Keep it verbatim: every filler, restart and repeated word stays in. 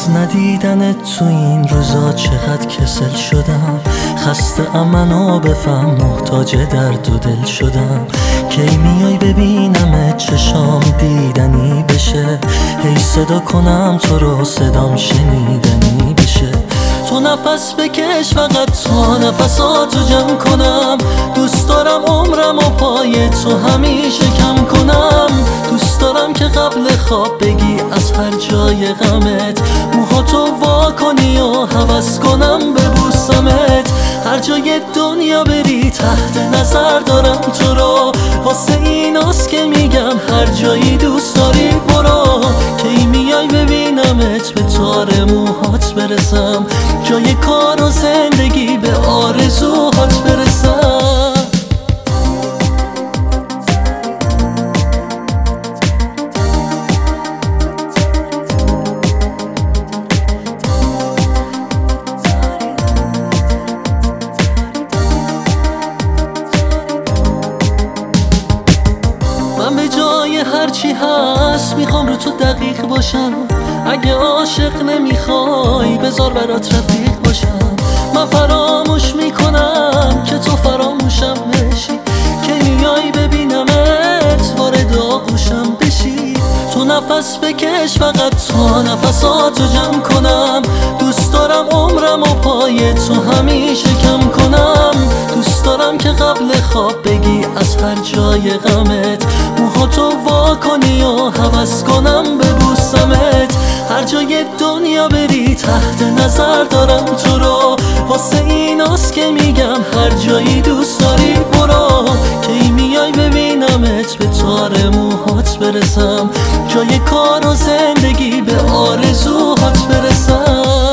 از ندیدن تو این روزا چقدر کسل شدم. خسته ام منو بفهم، محتاج درد و دل شدم. کی میای ببینم چشام دیدنی بشه، هی صدا کنم تو رو صدام شنیدنی بشه. تو نفس بکش فقط تا نفساتو جمع کنم. دوست دارم عمرم و پای تو همیشه کم کنم. دوست دارم که قبل خواب بگی از هر جای غمت، موهاتو وا کنی و هوس کنم ببوسمت. هر جای دنیا بری تحت نظر دارم تو رو، واسه ایناست که میگم هر جایی دوست داری برو. کی میای ببینمت به تار موهات برسم، جای کار و زندگی به آرزوهات برسم. من به جای هرچی هست میخوام رو تو دقیق باشم. اگه عاشق نمیخوای بذار برات رفیق باشم. من فراموش میکنم که تو فراموشم بشی. که میای ببینمت وارد آغوشم بشی. تو نفس بکش فقط تا نفساتو جمع کنم. دوست دارم عمرم و پای تو همیشه کم کنم. دوست دارم که قبل خواب بگی از هر جای غمت، موهاتو وا کنی و هوس کنم ببوسمت. هر جای دنیا بری تحت نظر دارم تو رو، واسه ایناست که میگم هر جایی دوست داری برو. کی میای ببینمت به تار موهات برسم، جای کار و زندگی به آرزوهات برسم.